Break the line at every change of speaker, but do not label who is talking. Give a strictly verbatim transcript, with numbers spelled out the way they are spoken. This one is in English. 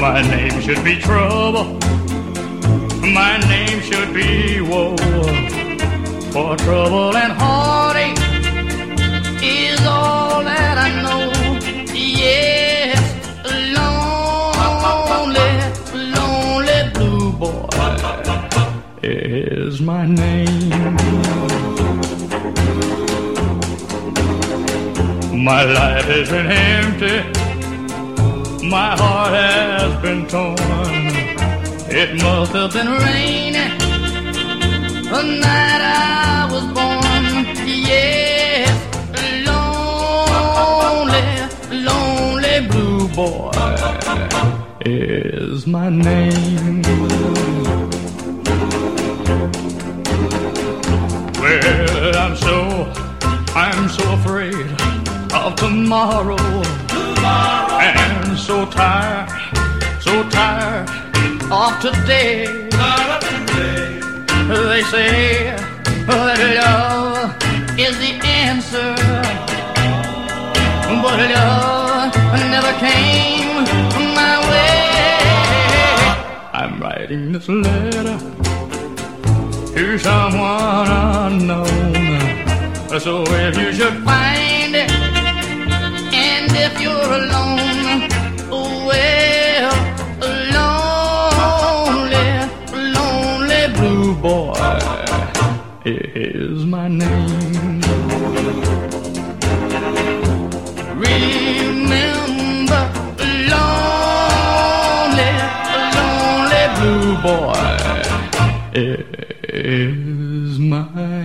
My name should be trouble. My name should be woe. For trouble and heartache is all that I know. Yes, lonely, lonely blue boy is my name. My life has been empty. My heart has been torn. It must have been raining the night I was born. Yes, lonely, lonely blue boy is my name. Well, I'm so, I'm so afraid of tomorrow, tomorrow. And so tired, so tired of today. Of today. They say that love is the answer, but love never came my way. I'm writing this letter to someone unknown. So if you should find it, and if you're alone, well, lonely, lonely blue boy is my name. Remember, lonely, lonely blue boy is my